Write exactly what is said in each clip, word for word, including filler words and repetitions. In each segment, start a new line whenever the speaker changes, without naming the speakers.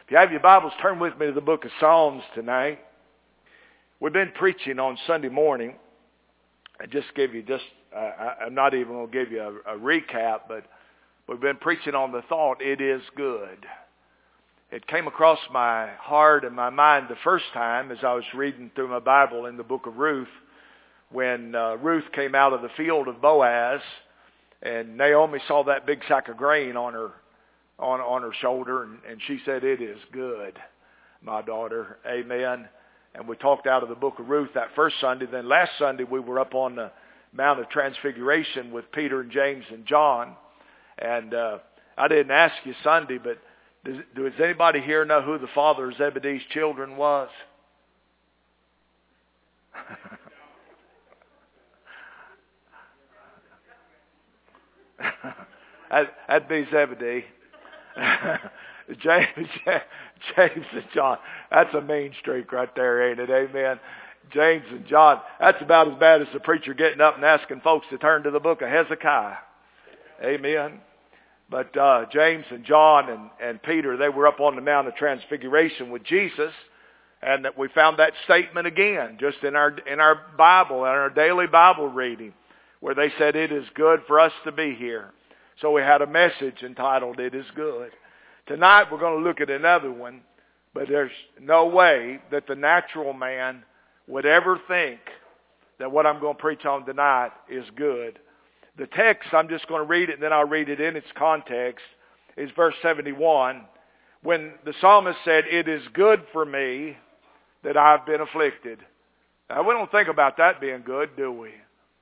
If you have your Bibles, turn with me to the book of Psalms tonight. We've been preaching on Sunday morning. I just give you just, uh, I, I'm not even going to give you a, a recap, but we've been preaching on the thought, it is good. It came across my heart and my mind the first time as I was reading through my Bible in the book of Ruth, when uh, Ruth came out of the field of Boaz, and Naomi saw that big sack of grain on her on, on her shoulder, and, and she said, it is good, my daughter. Amen. And we talked out of the book of Ruth that first Sunday. Then last Sunday we were up on the Mount of Transfiguration with Peter and James and John. And uh, I didn't ask you Sunday, but does, does anybody here know who the father of Zebedee's children was? That'd be Zebedee. James, James and John. That's a mean streak right there, ain't it? Amen. James and John. That's about as bad as the preacher getting up and asking folks to turn to the book of Hezekiah. Amen. But uh, James and John and, and Peter, they were up on the Mount of Transfiguration with Jesus, and that we found that statement again, just in our in our Bible, in our daily Bible reading, where they said it is good for us to be here. So we had a message entitled, It is Good. Tonight we're going to look at another one, but there's no way that the natural man would ever think that what I'm going to preach on tonight is good. The text, I'm just going to read it and then I'll read it in its context, is verse seventy-one. When the psalmist said, it is good for me that I've been afflicted. Now we don't think about that being good, do we?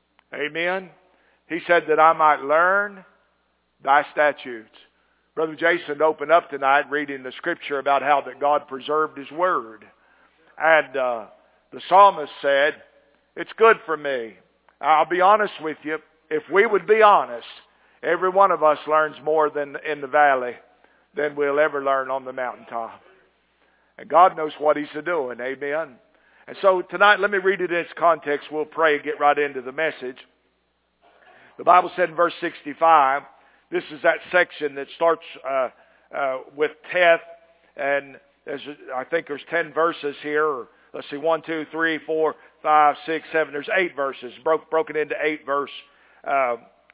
Amen. He said that I might learn thy statutes. Brother Jason opened up tonight reading the scripture about how that God preserved his word. And uh, the psalmist said, it's good for me. I'll be honest with you. If we would be honest, every one of us learns more than in the valley than we'll ever learn on the mountaintop. And God knows what he's doing. Amen. And so tonight, let me read it in its context. We'll pray and get right into the message. The Bible said in verse sixty-five, this is that section that starts uh, uh, with Teth, and there's, I think there's ten verses here. Or, let's see, one, two, three, four, five, six, seven. There's eight verses, broke, broken into eight verse uh,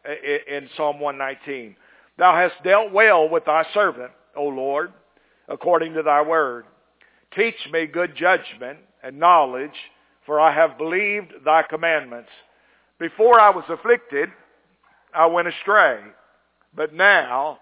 in Psalm one nineteen. Thou hast dealt well with thy servant, O Lord, according to thy word. Teach me good judgment and knowledge, for I have believed thy commandments. Before I was afflicted, I went astray. But now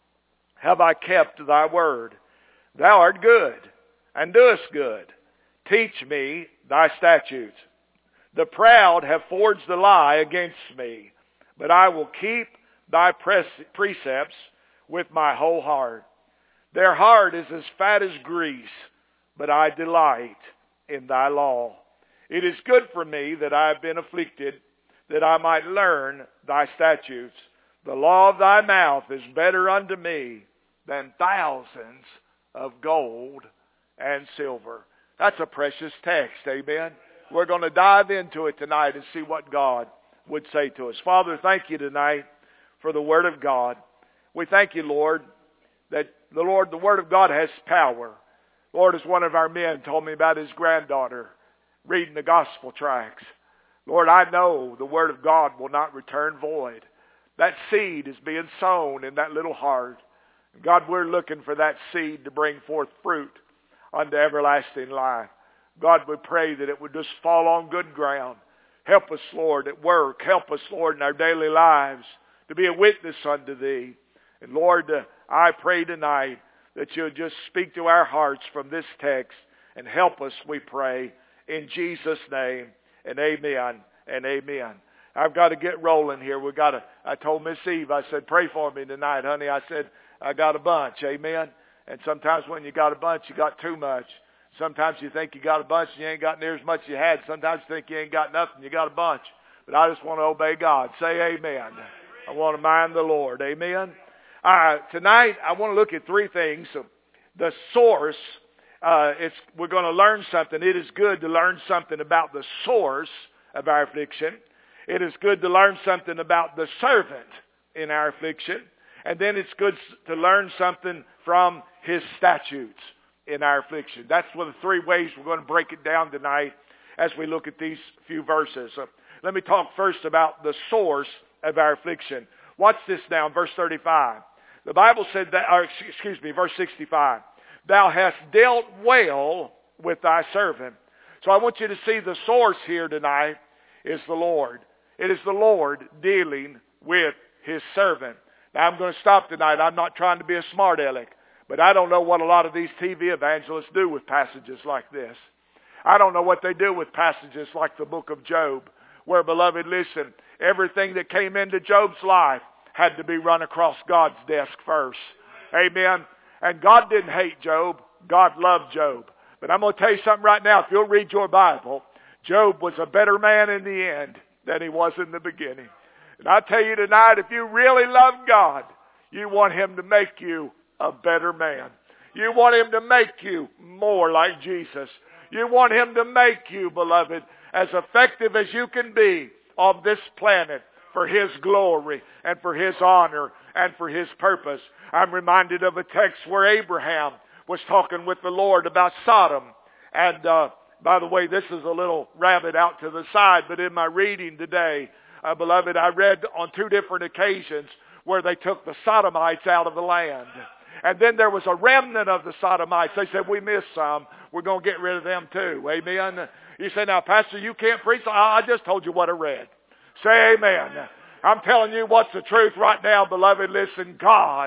have I kept thy word. Thou art good, and doest good. Teach me thy statutes. The proud have forged a lie against me, but I will keep thy precepts with my whole heart. Their heart is as fat as grease, but I delight in thy law. It is good for me that I have been afflicted, that I might learn thy statutes. The law of thy mouth is better unto me than thousands of gold and silver. That's a precious text, amen? We're going to dive into it tonight and see what God would say to us. Father, thank you tonight for the Word of God. We thank you, Lord, that the Lord, the Word of God has power. Lord, as one of our men told me about his granddaughter reading the gospel tracts. Lord, I know the Word of God will not return void. That seed is being sown in that little heart. God, we're looking for that seed to bring forth fruit unto everlasting life. God, we pray that it would just fall on good ground. Help us, Lord, at work. Help us, Lord, in our daily lives to be a witness unto thee. And Lord, uh, I pray tonight that you'll just speak to our hearts from this text and help us, we pray, in Jesus' name. And amen and amen. I've got to get rolling here. We got to. I told Miss Eve, I said, pray for me tonight, honey. I said, I got a bunch, amen. And sometimes when you got a bunch, you got too much. Sometimes you think you got a bunch and you ain't got near as much as you had. Sometimes you think you ain't got nothing, you got a bunch. But I just want to obey God. Say amen. I want to mind the Lord, amen. All right, tonight I want to look at three things. The source. Uh, it's we're going to learn something. It is good to learn something about the source of our affliction. It is good to learn something about the servant in our affliction. And then it's good to learn something from his statutes. in our affliction. That's one of the three ways we're going to break it down tonight as we look at these few verses. Uh, let me talk first about the source of our affliction. Watch this now in verse thirty-five. The Bible said that, or excuse me, verse sixty-five. Thou hast dealt well with thy servant. So I want you to see the source here tonight is the Lord. It is the Lord dealing with his servant. Now I'm going to stop tonight. I'm not trying to be a smart aleck, but I don't know what a lot of these T V evangelists do with passages like this. I don't know what they do with passages like the book of Job, where, beloved, listen, everything that came into Job's life had to be run across God's desk first. Amen. And God didn't hate Job. God loved Job. But I'm going to tell you something right now. If you'll read your Bible, Job was a better man in the end than he was in the beginning. And I tell you tonight, if you really love God, you want him to make you a better man. You want him to make you more like Jesus. You want him to make you, beloved, as effective as you can be on this planet for his glory and for his honor and for his purpose. I'm reminded of a text where Abraham was talking with the Lord about Sodom. And uh, by the way, this is a little rabbit out to the side, but in my reading today, uh, beloved, I read on two different occasions where they took the Sodomites out of the land. And then there was a remnant of the Sodomites. They said, we missed some. We're going to get rid of them too. Amen. You say, now, Pastor, you can't preach. I just told you what I read. Say amen. I'm telling you what's the truth right now, beloved. Listen, God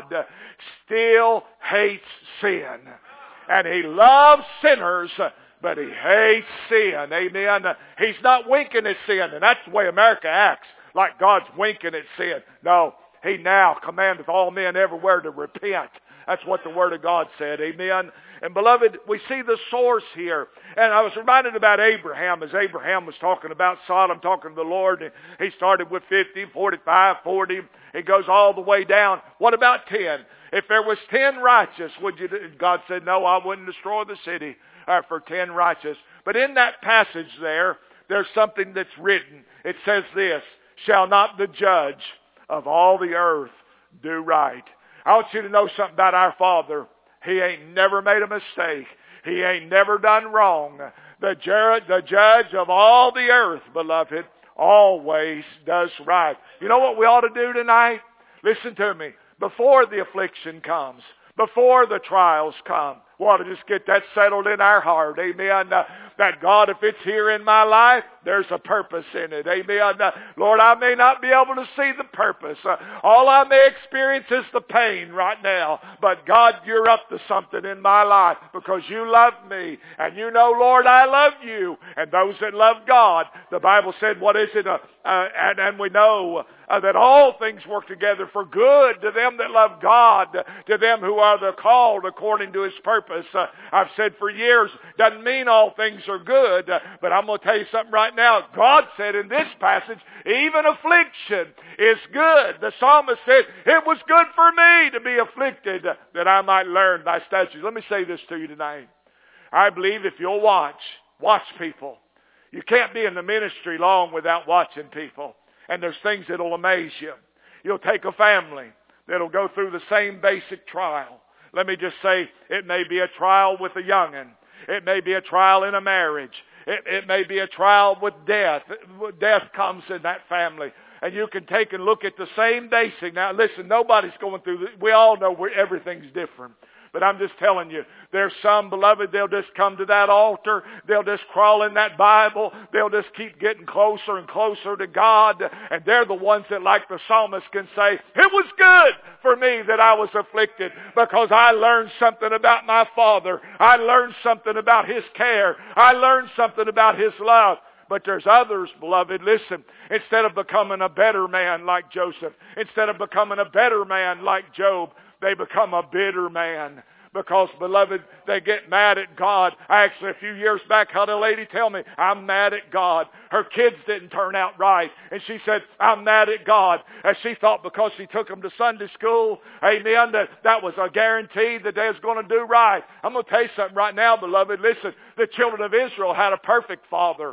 still hates sin. And he loves sinners, but he hates sin. Amen. He's not winking at sin. And that's the way America acts, like God's winking at sin. No, he now commandeth all men everywhere to repent. That's what the Word of God said. Amen. And beloved, we see the source here. And I was reminded about Abraham as Abraham was talking about Sodom, talking to the Lord. And he started with fifty, forty-five, forty. It goes all the way down. What about ten? If there was ten righteous, would you? God said, no, I wouldn't destroy the city uh, for ten righteous. But in that passage there, there's something that's written. It says this, shall not the judge of all the earth do right? I want you to know something about our Father. He ain't never made a mistake. He ain't never done wrong. The, ju- the judge of all the earth, beloved, always does right. You know what we ought to do tonight? Listen to me. Before the affliction comes, before the trials come, we ought to just get that settled in our heart. Amen. Uh, that God, if it's here in my life, there's a purpose in it. Amen. Uh, Lord, I may not be able to see the purpose. Uh, all I may experience is the pain right now. But God, you're up to something in my life because you love me. And you know, Lord, I love you. And those that love God, the Bible said, what is it? Uh, uh, and, and we know uh, that all things work together for good to them that love God, to them who are the called according to his purpose. Uh, I've said for years, doesn't mean all things are good, uh, but I'm going to tell you something right now. God said in this passage, even affliction is good. The psalmist said, it was good for me to be afflicted uh, that I might learn thy statutes. Let me say this to you tonight. I believe if you'll watch, watch people. You can't be in the ministry long without watching people. And there's things that'll amaze you. You'll take a family that'll go through the same basic trial. Let me just say, it may be a trial with a young'un. It may be a trial in a marriage. It, it may be a trial with death. Death comes in that family. And you can take and look at the same basic. Now, listen, nobody's going through this. We all know where everything's different. But I'm just telling you, there's some, beloved, they'll just come to that altar. They'll just crawl in that Bible. They'll just keep getting closer and closer to God. And they're the ones that, like the psalmist, can say, it was good for me that I was afflicted because I learned something about my Father. I learned something about his care. I learned something about his love. But there's others, beloved, listen, instead of becoming a better man like Joseph, instead of becoming a better man like Job, they become a bitter man. Because, beloved, they get mad at God. I actually, a few years back, had a lady tell me, I'm mad at God. Her kids didn't turn out right. And she said, I'm mad at God. And she thought because she took them to Sunday school, amen, that that was a guarantee that they was going to do right. I'm going to tell you something right now, beloved. Listen, the children of Israel had a perfect father.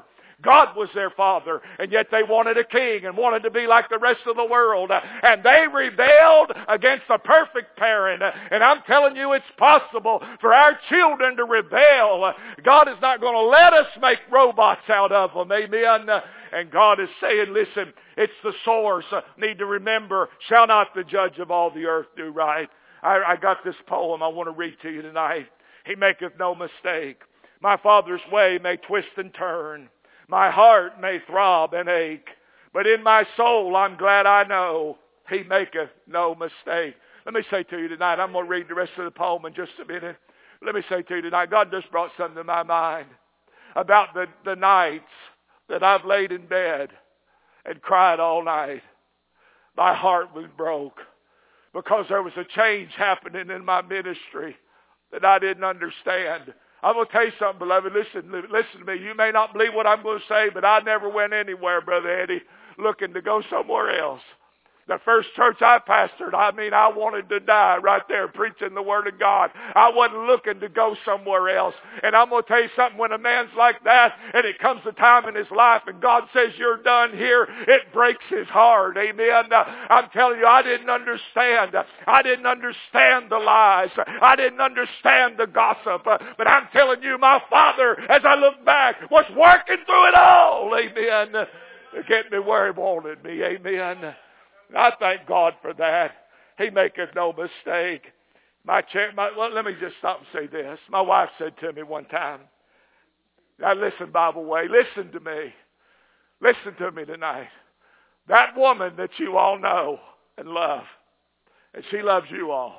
God was their father, and yet they wanted a king and wanted to be like the rest of the world. And they rebelled against the perfect parent. And I'm telling you, it's possible for our children to rebel. God is not going to let us make robots out of them. Amen. And God is saying, listen, it's the source. Need to remember, shall not the judge of all the earth do right? I, I got this poem I want to read to you tonight. He maketh no mistake. My Father's way may twist and turn. My heart may throb and ache. But in my soul I'm glad I know He maketh no mistake. Let me say to you tonight, I'm going to read the rest of the poem in just a minute. Let me say to you tonight, God just brought something to my mind about the, the nights that I've laid in bed and cried all night. My heart was broke because there was a change happening in my ministry that I didn't understand. I'm going to tell you something, beloved. Listen, listen to me. You may not believe what I'm going to say, but I never went anywhere, Brother Eddie, looking to go somewhere else. The first church I pastored, I mean, I wanted to die right there preaching the Word of God. I wasn't looking to go somewhere else. And I'm going to tell you something, when a man's like that, and it comes a time in his life, and God says, you're done here, it breaks his heart. Amen. I'm telling you, I didn't understand. I didn't understand the lies. I didn't understand the gossip. But I'm telling you, my Father, as I look back, was working through it all. Amen. To get me where He wanted me. Amen. I thank God for that. He maketh no mistake. My chair, my, well, let me just stop and say this. My wife said to me one time, now listen, Bible Way, listen to me. Listen to me tonight. That woman that you all know and love, and she loves you all,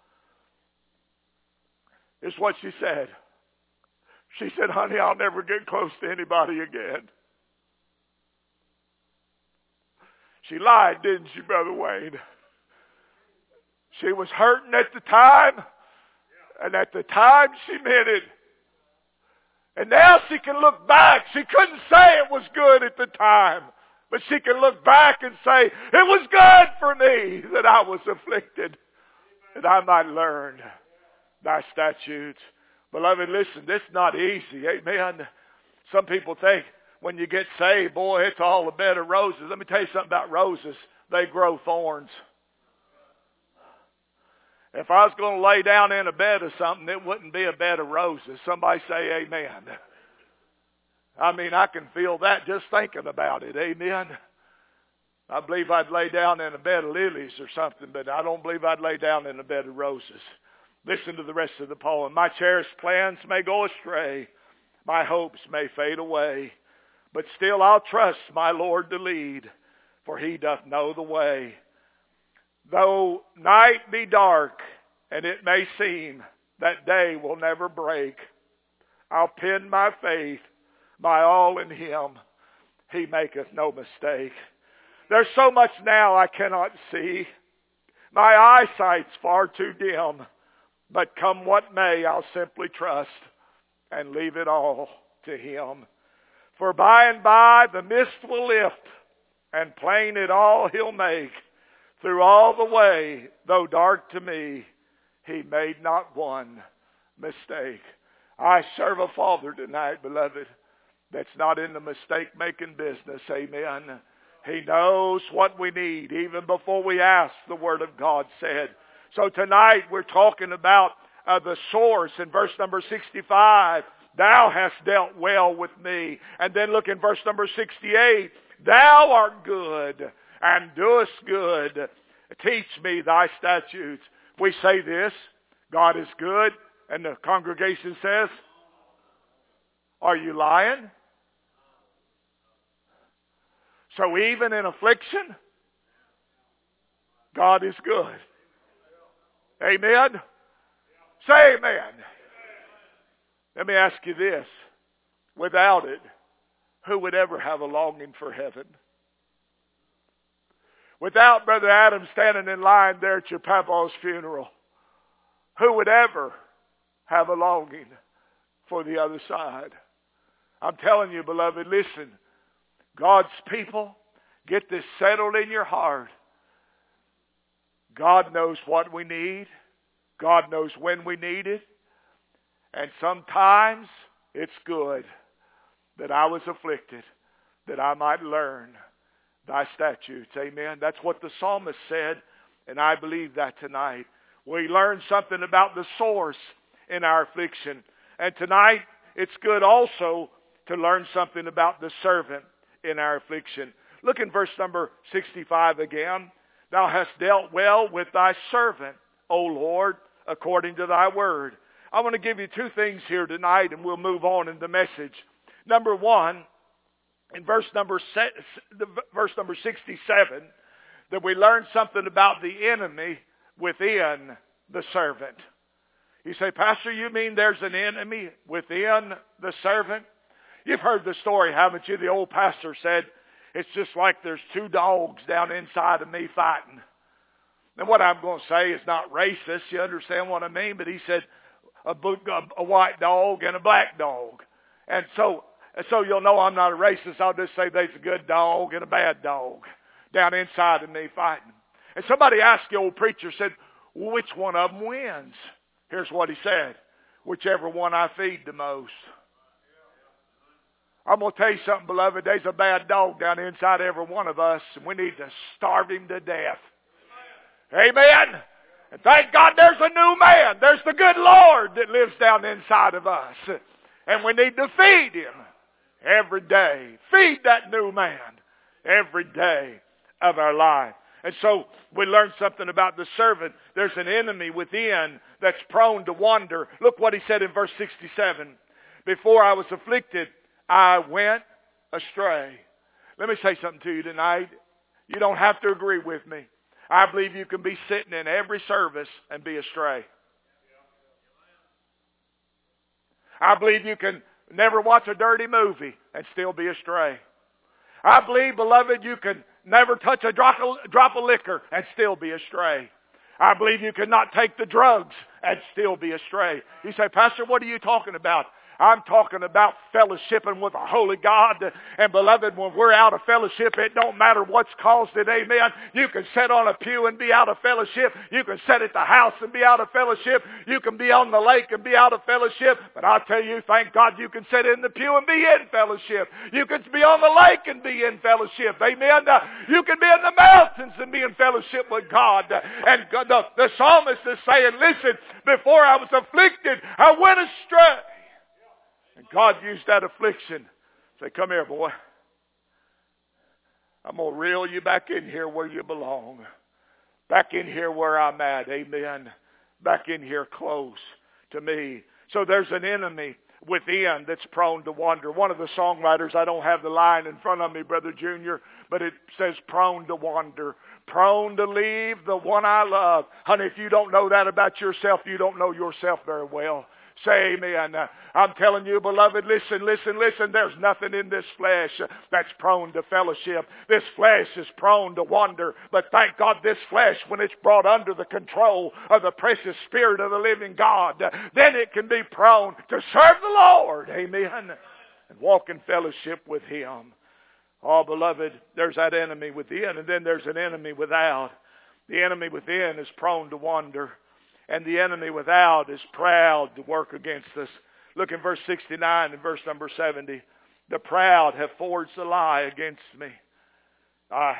is what she said. She said, honey, I'll never get close to anybody again. She lied, didn't she, Brother Wayne? She was hurting at the time, and at the time she meant it. And now she can look back. She couldn't say it was good at the time, but she can look back and say, it was good for me that I was afflicted, that I might learn thy statutes. Beloved, listen, this is not easy. Amen. Some people think, when you get saved, boy, it's all a bed of roses. Let me tell you something about roses. They grow thorns. If I was going to lay down in a bed of something, it wouldn't be a bed of roses. Somebody say amen. I mean, I can feel that just thinking about it. Amen. I believe I'd lay down in a bed of lilies or something, but I don't believe I'd lay down in a bed of roses. Listen to the rest of the poem. My cherished plans may go astray. My hopes may fade away. But still I'll trust my Lord to lead, for He doth know the way. Though night be dark, and it may seem that day will never break, I'll pin my faith, my all in Him. He maketh no mistake. There's so much now I cannot see. My eyesight's far too dim. But come what may, I'll simply trust and leave it all to Him. For by and by the mist will lift, and plain it all He'll make. Through all the way, though dark to me, He made not one mistake. I serve a Father tonight, beloved, that's not in the mistake-making business. Amen. He knows what we need even before we ask, the Word of God said. So tonight we're talking about uh, the source in verse number sixty-five. Thou hast dealt well with me. And then look in verse number sixty-eight. Thou art good and doest good. Teach me thy statutes. We say this, God is good. And the congregation says, are you lying? So even in affliction, God is good. Amen? Say amen. Let me ask you this. Without it, who would ever have a longing for heaven? Without Brother Adam standing in line there at your papa's funeral, who would ever have a longing for the other side? I'm telling you, beloved, listen. God's people, get this settled in your heart. God knows what we need. God knows when we need it. And sometimes it's good that I was afflicted. that I might learn thy statutes. Amen. That's what the psalmist said, and I believe that tonight. We learn something about the source in our affliction. And tonight, it's good also to learn something about the servant in our affliction. Look in verse number sixty-five again. Thou hast dealt well with thy servant, O Lord, according to thy word. I want to give you two things here tonight, and we'll move on in the message. Number one, in verse number verse number sixty-seven, that we learn something about the enemy within the servant. You say, Pastor, you mean there's an enemy within the servant? You've heard the story, haven't you? The old pastor said, it's just like there's two dogs down inside of me fighting. And what I'm going to say is not racist. You understand what I mean? But he said a, a white dog and a black dog. And so, so you'll know I'm not a racist. I'll just say there's a good dog and a bad dog down inside of me fighting. And somebody asked the old preacher, said, which one of them wins? Here's what he said. Whichever one I feed the most. I'm going to tell you something, beloved. There's a bad dog down inside every one of us, and we need to starve him to death. Amen. And thank God there's a new man. There's the good Lord that lives down inside of us. And we need to feed him every day. Feed that new man every day of our life. And so we learn something about the servant. There's an enemy within that's prone to wander. Look what he said in verse sixty-seven. Before I was afflicted, I went astray. Let me say something to you tonight. You don't have to agree with me. I believe you can be sitting in every service and be astray. I believe you can never watch a dirty movie and still be astray. I believe, beloved, you can never touch a drop of, drop of liquor and still be astray. I believe you cannot take the drugs and still be astray. You say, Pastor, what are you talking about? I'm talking about fellowshipping with a holy God. And beloved, when we're out of fellowship, it don't matter what's caused it, amen. You can sit on a pew and be out of fellowship. You can sit at the house and be out of fellowship. You can be on the lake and be out of fellowship. But I'll tell you, thank God you can sit in the pew and be in fellowship. You can be on the lake and be in fellowship, amen. Uh, you can be in the mountains and be in fellowship with God. And God, the, the psalmist is saying, listen, before I was afflicted, I went astray. And God used that affliction. Say, come here, boy. I'm going to reel you back in here where you belong. Back in here where I'm at. Amen. Back in here close to me. So there's an enemy within that's prone to wander. One of the songwriters, I don't have the line in front of me, Brother Junior, but it says prone to wander. Prone to leave the one I love. Honey, if you don't know that about yourself, you don't know yourself very well. Say amen. Uh, I'm telling you, beloved, listen, listen, listen. There's nothing in this flesh uh, that's prone to fellowship. This flesh is prone to wander. But thank God this flesh, when it's brought under the control of the precious Spirit of the living God, uh, then it can be prone to serve the Lord. Amen. And walk in fellowship with Him. Oh, beloved, there's that enemy within, and then there's an enemy without. The enemy within is prone to wander. And the enemy without is proud to work against us. Look in verse sixty-nine and verse number seventy. The proud have forged a lie against me. I,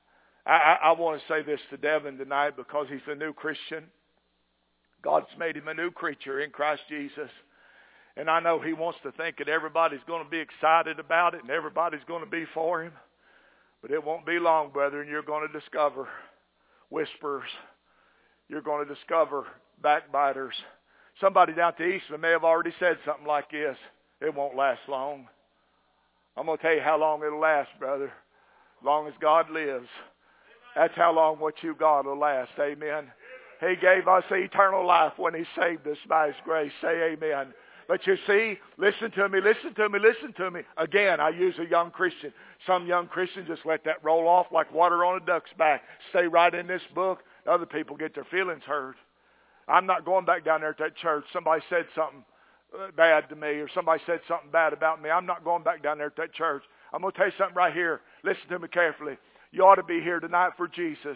I, I want to say this to Devin tonight because he's a new Christian. God's made him a new creature in Christ Jesus. And I know he wants to think that everybody's going to be excited about it and everybody's going to be for him. But it won't be long, brother, and you're going to discover whisperers. You're going to discover backbiters. Somebody down at the Eastman may have already said something like this. It won't last long. I'm going to tell you how long it'll last, brother. As long as God lives. That's how long what you got will last. Amen. He gave us eternal life when He saved us by His grace. Say amen. But you see, listen to me, listen to me, listen to me. Again, I use a young Christian. Some young Christians just let that roll off like water on a duck's back. Stay right in this book. Other people get their feelings hurt. I'm not going back down there to that church. Somebody said something bad to me or somebody said something bad about me. I'm not going back down there to that church. I'm going to tell you something right here. Listen to me carefully. You ought to be here tonight for Jesus.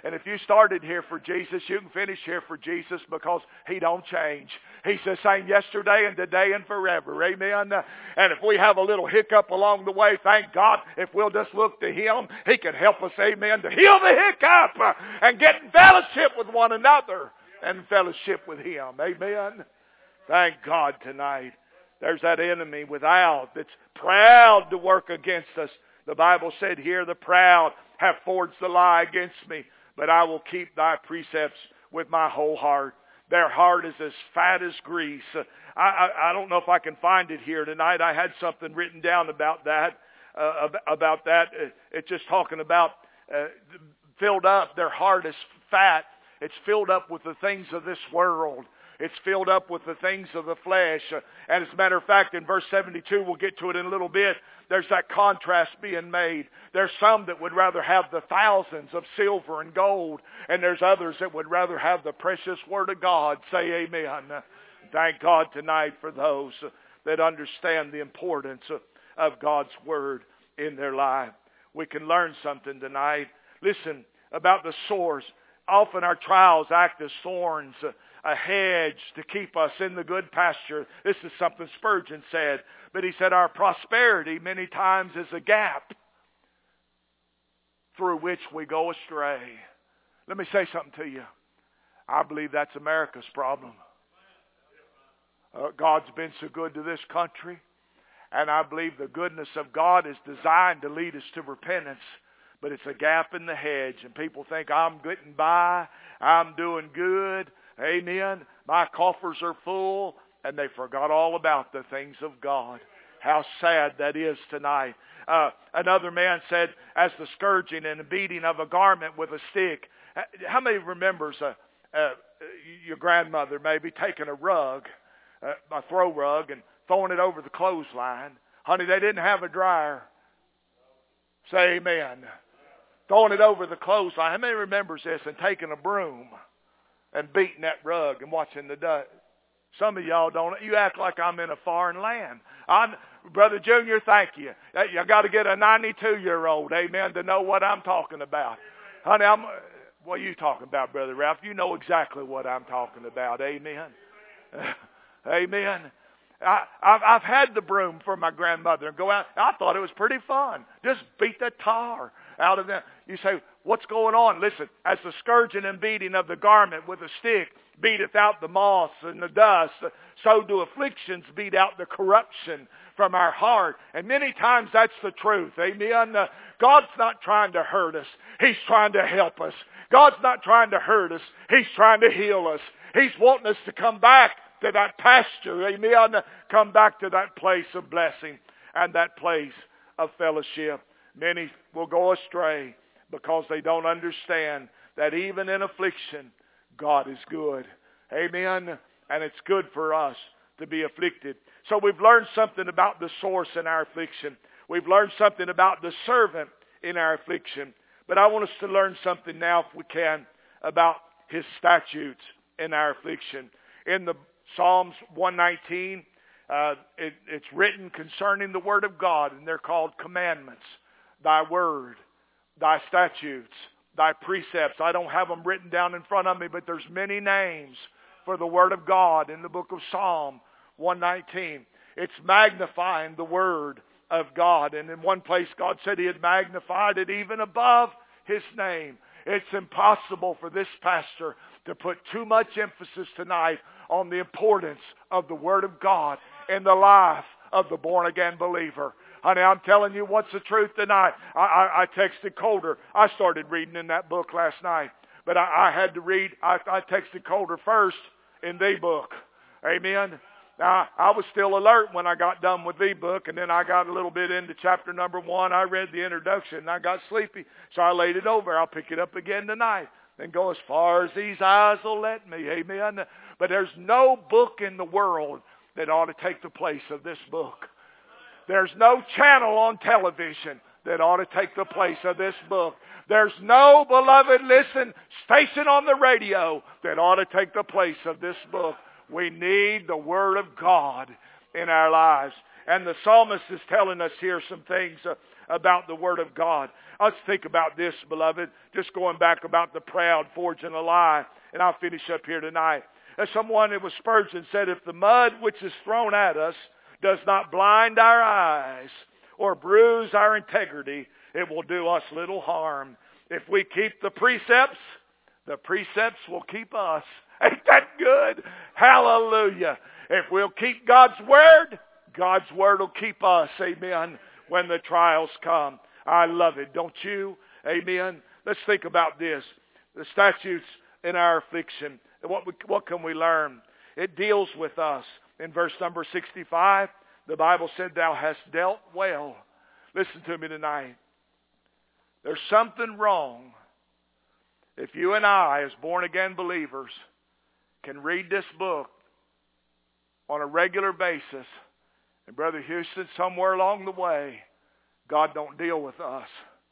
And if you started here for Jesus, you can finish here for Jesus because He don't change. He's the same yesterday and today and forever. Amen. And if we have a little hiccup along the way, thank God, if we'll just look to Him, He can help us, amen, to heal the hiccup and get in fellowship with one another and fellowship with Him. Amen. Thank God tonight. There's that enemy without that's proud to work against us. The Bible said here, the proud have forged the lie against me, but I will keep thy precepts with my whole heart. Their heart is as fat as grease. I, I, I don't know if I can find it here tonight. I had something written down about that. Uh, about that. It's just talking about uh, filled up. Their heart is fat. It's filled up with the things of this world. It's filled up with the things of the flesh. And as a matter of fact, in verse seventy-two, we'll get to it in a little bit, there's that contrast being made. There's some that would rather have the thousands of silver and gold, and there's others that would rather have the precious Word of God. Say amen. Thank God tonight for those that understand the importance of God's Word in their life. We can learn something tonight. Listen, about the source. Often our trials act as thorns, a hedge to keep us in the good pasture. This is something Spurgeon said. But he said our prosperity many times is a gap through which we go astray. Let me say something to you. I believe that's America's problem. Uh, God's been so good to this country. And I believe the goodness of God is designed to lead us to repentance. But it's a gap in the hedge. And people think, I'm getting by. I'm doing good. Amen. My coffers are full. And they forgot all about the things of God. How sad that is tonight. Uh, another man said, as the scourging and the beating of a garment with a stick. How many remembers uh, uh, your grandmother maybe taking a rug, uh, a throw rug, and throwing it over the clothesline? Honey, they didn't have a dryer. Say amen. Throwing it over the clothesline. How many remembers this? And taking a broom and beating that rug and watching the dust. Some of y'all don't. You act like I'm in a foreign land. I'm, Brother Junior, thank you. You got to get a ninety-two-year-old, amen, to know what I'm talking about. Honey, I'm, what are you talking about, Brother Ralph? You know exactly what I'm talking about, amen. Amen. I, I've, I've had the broom for my grandmother and go out. I thought it was pretty fun. Just beat the tar out of them. You say, what's going on? Listen, as the scourging and beating of the garment with a stick beateth out the moss and the dust, so do afflictions beat out the corruption from our heart. And many times that's the truth. Amen. Uh, God's not trying to hurt us. He's trying to help us. God's not trying to hurt us. He's trying to heal us. He's wanting us to come back to that pasture. Amen. Come back to that place of blessing and that place of fellowship. Many will go astray because they don't understand that even in affliction, God is good. Amen. And it's good for us to be afflicted. So we've learned something about the source in our affliction. We've learned something about the servant in our affliction. But I want us to learn something now, if we can, about His statutes in our affliction. In the Psalms one nineteen, uh, it, it's written concerning the Word of God, and they're called commandments. Thy Word, Thy statutes, Thy precepts. I don't have them written down in front of me, but there's many names for the Word of God in the book of Psalm one nineteen. It's magnifying the Word of God. And in one place God said He had magnified it even above His name. It's impossible for this pastor to put too much emphasis tonight on the importance of the Word of God in the life of the born-again believer. Honey, I'm telling you what's the truth tonight. I, I, I texted Colder. I started reading in that book last night. But I, I had to read, I, I texted Colder first in the book. Amen. Now, I was still alert when I got done with the book, and then I got a little bit into chapter number one. I read the introduction, and I got sleepy, so I laid it over. I'll pick it up again tonight and go as far as these eyes will let me. Amen. But there's no book in the world that ought to take the place of this book. There's no channel on television that ought to take the place of this book. There's no, beloved, listen, station on the radio that ought to take the place of this book. We need the Word of God in our lives. And the psalmist is telling us here some things uh, about the Word of God. Let's think about this, beloved. Just going back about the proud forging a lie. And I'll finish up here tonight. As someone, it was Spurgeon, said, if the mud which is thrown at us does not blind our eyes or bruise our integrity, it will do us little harm. If we keep the precepts, the precepts will keep us. Ain't that good? Hallelujah. If we'll keep God's Word, God's Word will keep us. Amen. When the trials come. I love it. Don't you? Amen. Let's think about this. The statutes in our affliction. What, we, what can we learn? It deals with us. In verse number sixty-five, the Bible said, thou hast dealt well. Listen to me tonight. There's something wrong if you and I, as born-again believers, can read this book on a regular basis, and Brother Houston, somewhere along the way, God don't deal with us.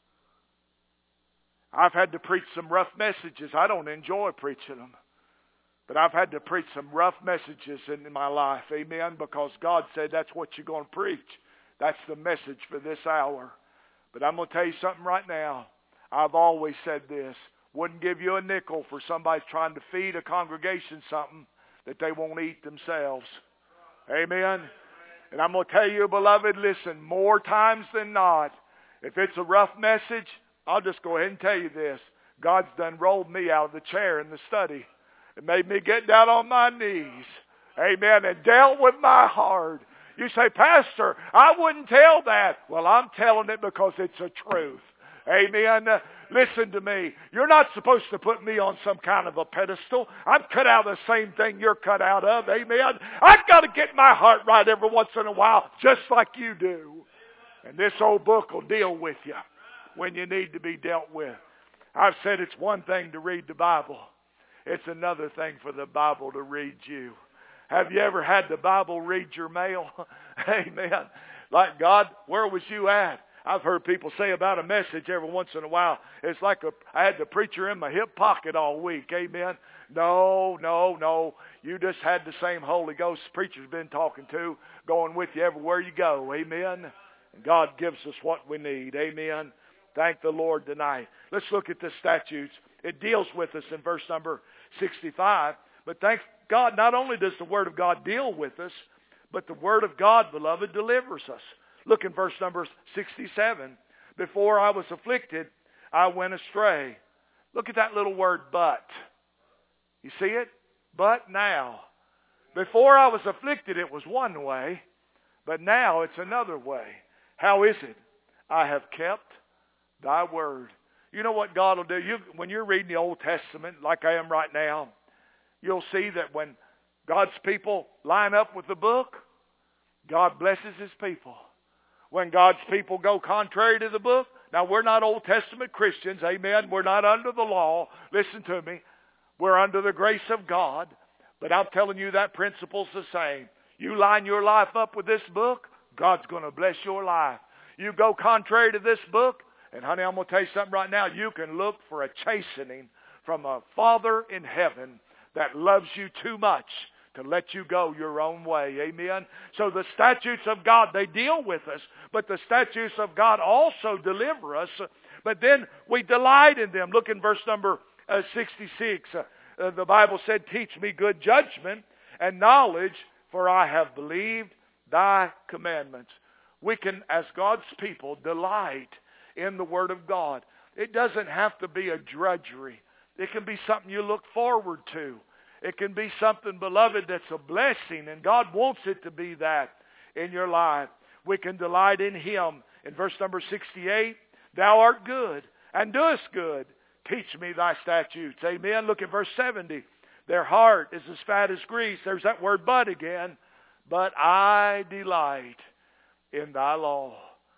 I've had to preach some rough messages. I don't enjoy preaching them. But I've had to preach some rough messages in my life. Amen. Because God said that's what you're going to preach. That's the message for this hour. But I'm going to tell you something right now. I've always said this. Wouldn't give you a nickel for somebody trying to feed a congregation something that they won't eat themselves. Amen. And I'm going to tell you, beloved, listen, more times than not, if it's a rough message, I'll just go ahead and tell you this. God's done rolled me out of the chair in the study. It made me get down on my knees. Amen. And dealt with my heart. You say, Pastor, I wouldn't tell that. Well, I'm telling it because it's a truth. Amen. Uh, listen to me. You're not supposed to put me on some kind of a pedestal. I'm cut out of the same thing you're cut out of. Amen. I've got to get my heart right every once in a while, just like you do. And this old book will deal with you when you need to be dealt with. I've said it's one thing to read the Bible. It's another thing for the Bible to read you. Have you ever had the Bible read your mail? Amen. Like, God, where was you at? I've heard people say about a message every once in a while, it's like a, I had the preacher in my hip pocket all week. Amen. No, no, no. You just had the same Holy Ghost preacher's been talking to, going with you everywhere you go. Amen. And God gives us what we need. Amen. Thank the Lord tonight. Let's look at the statutes. It deals with us in verse number sixty-five. But thank God, not only does the Word of God deal with us, but the Word of God, beloved, delivers us. Look in verse number sixty-seven. Before I was afflicted, I went astray. Look at that little word, but. You see it? But now. Before I was afflicted, it was one way, but now it's another way. How is it? I have kept thy word. You know what God will do? You, when you're reading the Old Testament, like I am right now, you'll see that when God's people line up with the book, God blesses His people. When God's people go contrary to the book, now we're not Old Testament Christians, amen. We're not under the law. Listen to me. We're under the grace of God. But I'm telling you that principle's the same. You line your life up with this book, God's going to bless your life. You go contrary to this book, and honey, I'm going to tell you something right now. You can look for a chastening from a Father in heaven that loves you too much to let you go your own way. Amen. So the statutes of God, they deal with us, but the statutes of God also deliver us. But then we delight in them. Look in verse number uh, sixty-six. Uh, uh, the Bible said, teach me good judgment and knowledge, for I have believed thy commandments. We can, as God's people, delight in the Word of God. It doesn't have to be a drudgery. It can be something you look forward to. It can be something, beloved, that's a blessing, and God wants it to be that in your life. We can delight in Him. In verse number sixty-eight, thou art good, and doest good. Teach me thy statutes. Amen. Look at verse seventy. Their heart is as fat as grease. There's that word but again. But I delight in thy law.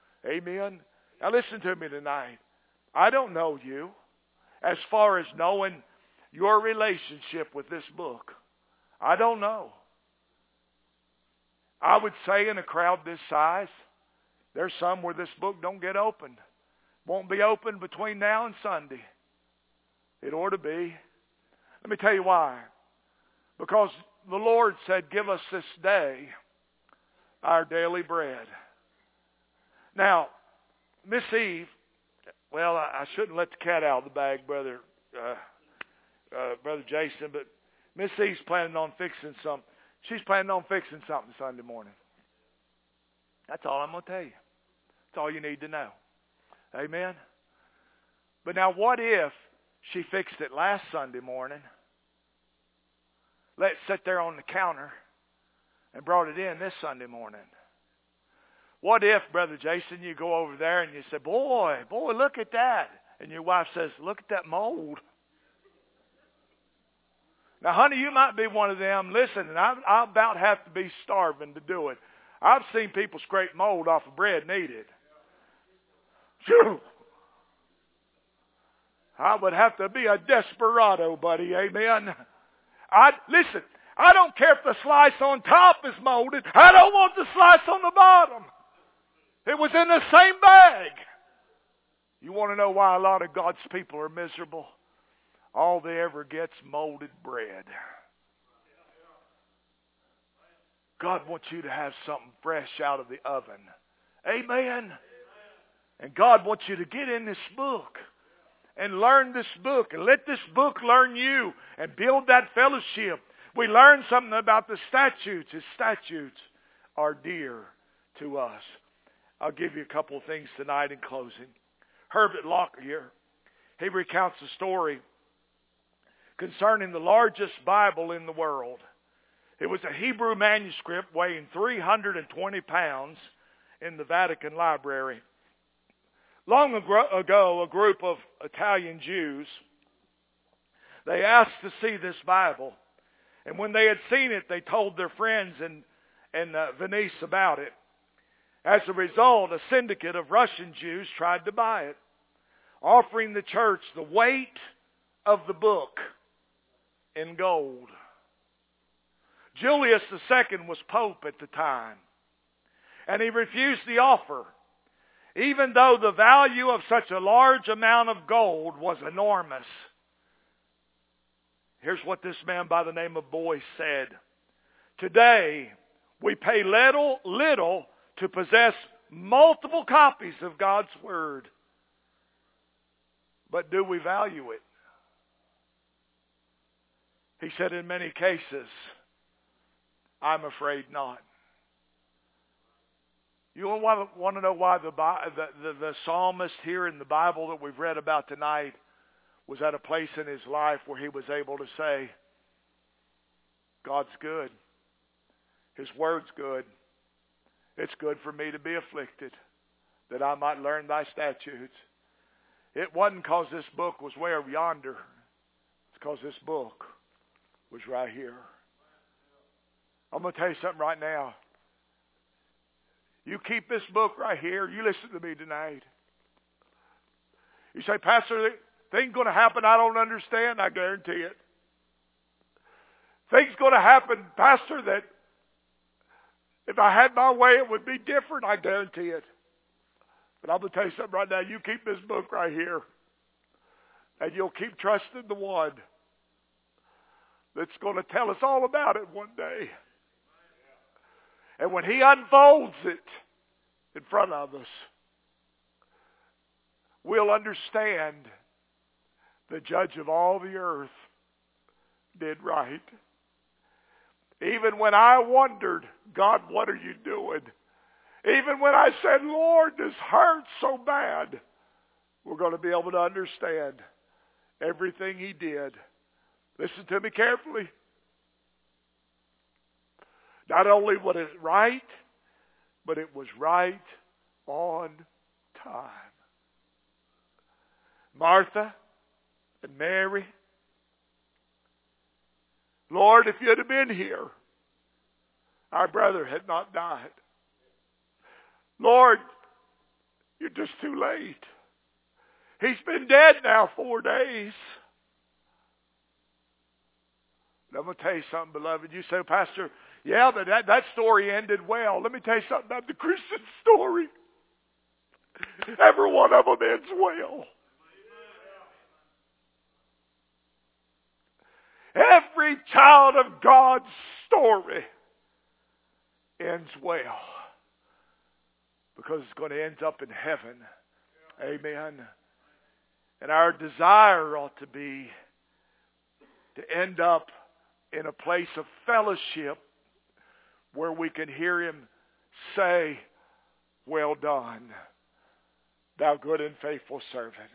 Amen. Now listen to me tonight. I don't know you as far as knowing your relationship with this book. I don't know. I would say in a crowd this size, there's some where this book don't get opened. Won't be open between now and Sunday. It ought to be. Let me tell you why. Because the Lord said, give us this day our daily bread. Now, Miss Eve, well, I, I shouldn't let the cat out of the bag, brother, uh, uh, brother Jason, but Miss Eve's planning on fixing some. She's planning on fixing something Sunday morning. That's all I'm going to tell you. That's all you need to know. Amen. But now, what if she fixed it last Sunday morning, let it sit there on the counter, and brought it in this Sunday morning? What if, Brother Jason, you go over there and you say, boy, boy, look at that. And your wife says, look at that mold. Now, honey, you might be one of them. Listen, and I, I about have to be starving to do it. I've seen people scrape mold off of bread and eat it. Phew. I would have to be a desperado, buddy. Amen. I listen, I don't care if the slice on top is molded. I don't want the slice on the bottom. It was in the same bag. You want to know why a lot of God's people are miserable? All they ever get's molded bread. God wants you to have something fresh out of the oven. Amen. And God wants you to get in this book and learn this book and let this book learn you and build that fellowship. We learn something about the statutes. His statutes are dear to us. I'll give you a couple of things tonight in closing. Herbert Lockyer, he recounts a story concerning the largest Bible in the world. It was a Hebrew manuscript weighing three hundred twenty pounds in the Vatican Library. Long ago, a group of Italian Jews, they asked to see this Bible. And when they had seen it, they told their friends in, in uh, Venice about it. As a result, a syndicate of Russian Jews tried to buy it, offering the church the weight of the book in gold. Julius the Second was Pope at the time, and he refused the offer, even though the value of such a large amount of gold was enormous. Here's what this man by the name of Boyce said. Today, we pay little, little to possess multiple copies of God's Word. But do we value it? He said in many cases, I'm afraid not. You want to know why the, the, the, the psalmist here in the Bible that we've read about tonight was at a place in his life where he was able to say, God's good. His Word's good. It's good for me to be afflicted, that I might learn thy statutes. It wasn't because this book was way over yonder. It's because this book was right here. I'm going to tell you something right now. You keep this book right here. You listen to me tonight. You say, Pastor, things going to happen I don't understand. I guarantee it. Things going to happen, Pastor, that if I had my way it would be different. I guarantee it. But I'm going to tell you something right now. You keep this book right here. And you'll keep trusting the one that's going to tell us all about it one day. And when he unfolds it in front of us, we'll understand the judge of all the earth did right. Even when I wondered, God, what are you doing? Even when I said, Lord, this hurts so bad, we're going to be able to understand everything he did. Listen to me carefully. Not only was it right, but it was right on time. Martha and Mary, Lord, if you'd have been here, our brother had not died. Lord, you're just too late. He's been dead now four days. And I'm going to tell you something, beloved. You say, Pastor, yeah, but that, that story ended well. Let me tell you something about the Christian story. Every one of them ends well. Every child of God's story ends well. Because it's going to end up in heaven Amen. And our desire ought to be to end up in a place of fellowship where we can hear Him say, well done, thou good and faithful servant.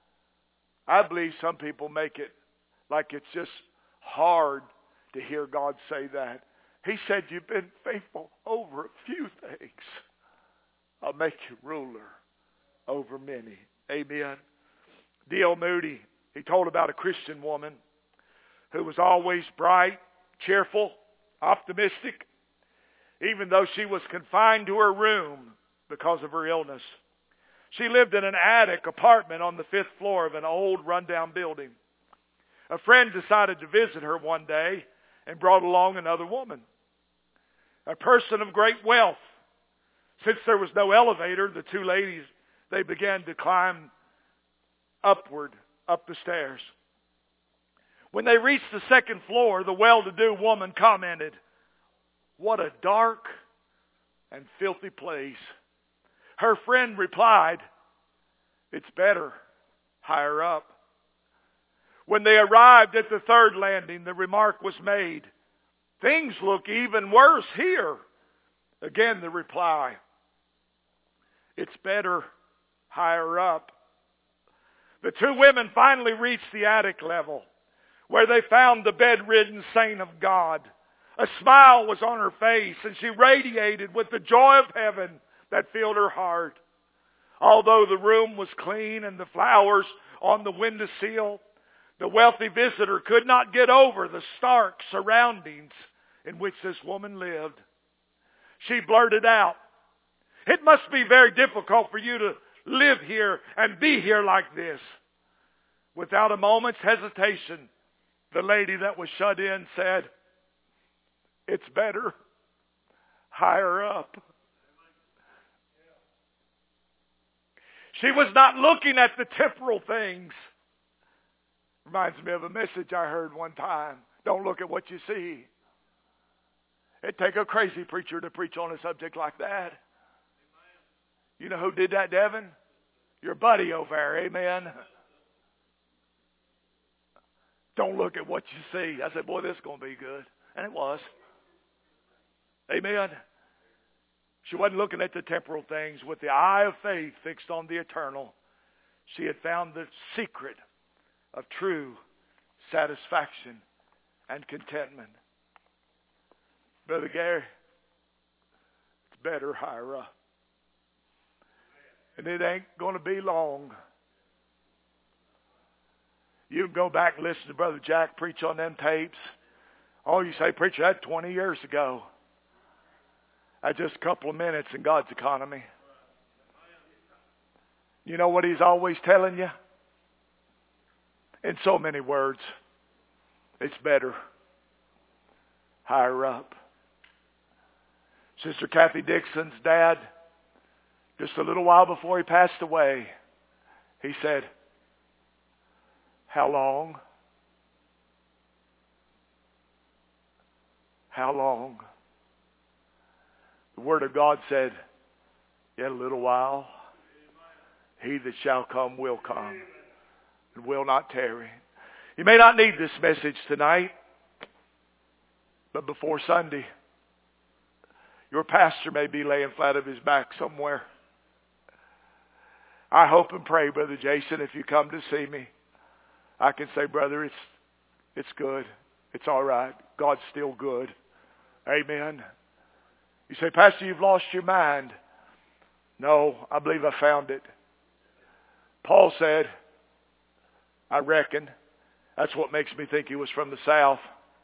I believe some people make it like it's just hard to hear God say that. He said, you've been faithful over a few things. I'll make you ruler over many. Amen. D L Moody, he told about a Christian woman who was always bright, cheerful, optimistic, even though she was confined to her room because of her illness. She lived in an attic apartment on the fifth floor of an old rundown building. A friend decided to visit her one day and brought along another woman, a person of great wealth. Since there was no elevator, the two ladies, they began to climb upward, up the stairs. When they reached the second floor, the well-to-do woman commented, what a dark and filthy place. Her friend replied, it's better higher up. When they arrived at the third landing, the remark was made, things look even worse here. Again, the reply, it's better higher up. The two women finally reached the attic level, where they found the bedridden saint of God. A smile was on her face, and she radiated with the joy of heaven that filled her heart. Although the room was clean and the flowers on the windowsill, the wealthy visitor could not get over the stark surroundings in which this woman lived. She blurted out, it must be very difficult for you to live here and be here like this. Without a moment's hesitation, the lady that was shut in said, it's better higher up. She was not looking at the temporal things. Reminds me of a message I heard one time. Don't look at what you see. It'd take a crazy preacher to preach on a subject like that. You know who did that, Devin? Your buddy over there, amen? Don't look at what you see. I said, boy, this is going to be good. And it was. Amen. She wasn't looking at the temporal things. With the eye of faith fixed on the eternal, she had found the secret of true satisfaction and contentment. Brother Gary, it's better higher up. And it ain't going to be long. You can go back and listen to Brother Jack preach on them tapes. Oh, you say, preacher, that's twenty years ago. That's just a couple of minutes in God's economy. You know what He's always telling you? In so many words, it's better higher up. Sister Kathy Dixon's dad, just a little while before he passed away, he said, how long? How long? The Word of God said, yet a little while, he that shall come will come and will not tarry. You may not need this message tonight, but before Sunday, your pastor may be laying flat of his back somewhere. I hope and pray, Brother Jason, if you come to see me, I can say, brother, it's it's good. It's all right. God's still good. Amen. You say, Pastor, you've lost your mind. No, I believe I found it. Paul said, I reckon. That's what makes me think he was from the South.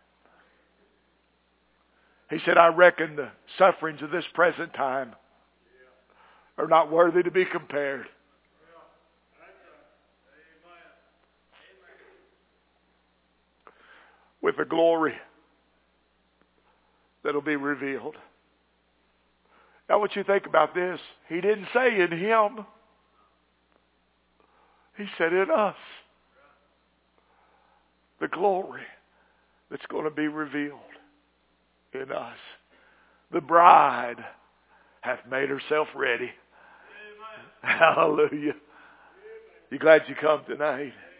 He said, I reckon the sufferings of this present time are not worthy to be compared with the glory that'll be revealed. Now, what you think about this? He didn't say in him. He said in us. The glory that's going to be revealed in us. The bride hath made herself ready. Amen. Hallelujah. You glad you come tonight?